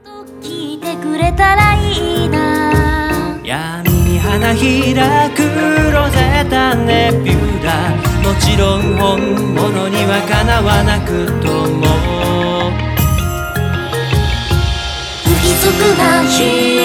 聞いてくれたらいいな。 闇に花開くロゼタネビュラ、もちろん本物にはかなわなくとも、 不規則な日